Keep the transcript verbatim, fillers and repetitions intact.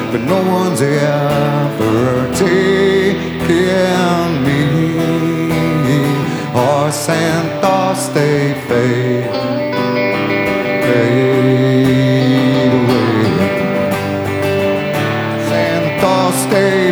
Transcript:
but no one's ever taken me. Horse and thoughts, they fade, fade away. And thoughts, they